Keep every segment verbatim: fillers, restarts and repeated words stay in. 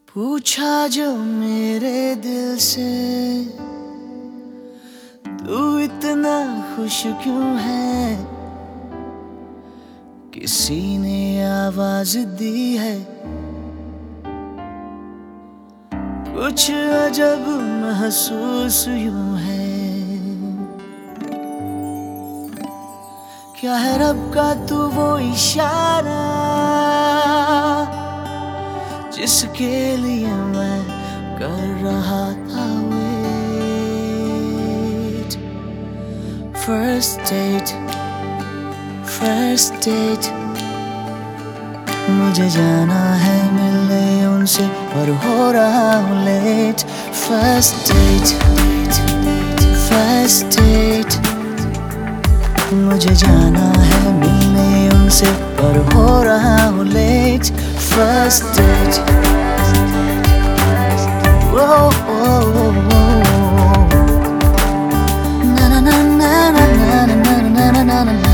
पूछा जो मेरे दिल से तू इतना खुश क्यों है, किसी ने आवाज दी है। कुछ अजब महसूस यूं है, क्या है रब का तू वो इशारा जिसके लिए मैं कर रहा था wait. First date first date मुझे जाना है मिलने उनसे पर हो रहा हूँ late. First date first date मुझे जाना है मिलने उनसे पर हो रहा हूँ लेट। फर्स्ट डेट ना ना ना ना ना ना ना ना ना ना ना।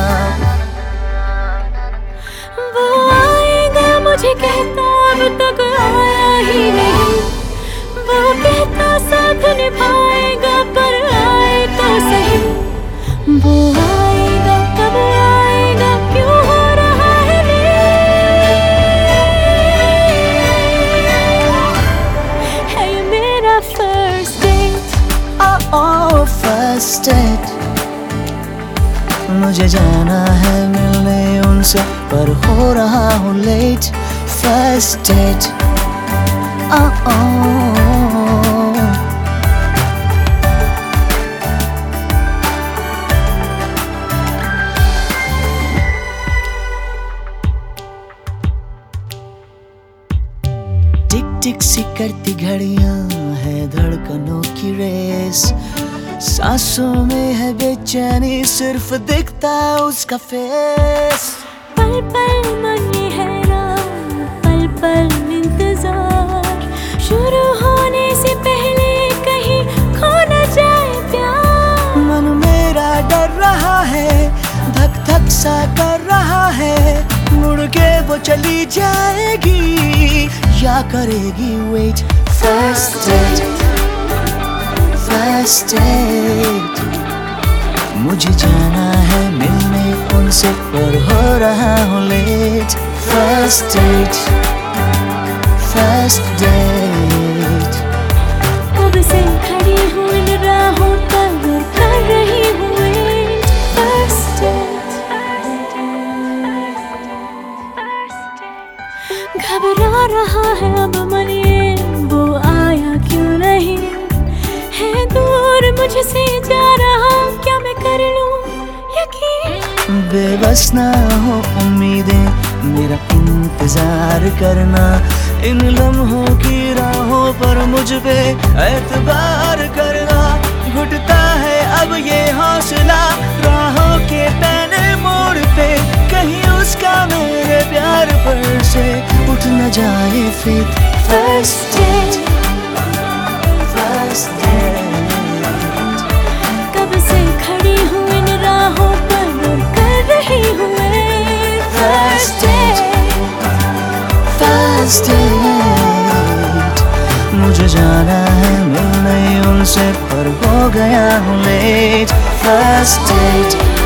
वो आएगा मुझे कहता अब तक आया ही नहीं, वो कहता साथ निभाएगा पर आए तो सही। वो आएगा कब आएगा क्यों हो रहा है है ये मेरा first date. Oh first date मुझे जाना है मिलने उनसे पर हो रहा हूँ late. First date oh tick tick सी करती घड़ियां है धड़कनों की रेस, सांसों में है बेचैनी सिर्फ दिखता है उसका फेस। पल पल मन ये हैरान पल पल इंतजार, शुरू होने से पहले कहीं खो न जाए प्यार। मन मेरा डर रहा है धक धक सा कर रहा है, मुड़ के वो चली जाएगी या करेगी wait. First date first date मुझे जाना है मिलने उनसे पर हो रहा हूँ late. First date first date कब से खड़ी हूँ इन राहों पर कर रही हूँ वेट। फर्स्ट डेट घबरा रहा है अब मन ये वो आया क्यों नहीं, है दूर मुझसे जा रहा क्या मैं कर लूं यकीन। बेबस ना हो उम्मीदें मेरा इंतजार करना, इन लम्हों की राहों पर मुझ पे एतबार करना। घुटता है अब ये हौसला राहों के पैने मोड़ पे, कहीं उसका मेरे प्यार पर से उठ न जाए फिर। फर्स्ट डेट फर्स्ट डेट कब से खड़ी हूँ इन राहों पर कर रही हूँ फर्स्ट डेट फर्स्ट डेट मुझे जाना है मिलने उनसे पर हो गया हूँ लेट। First date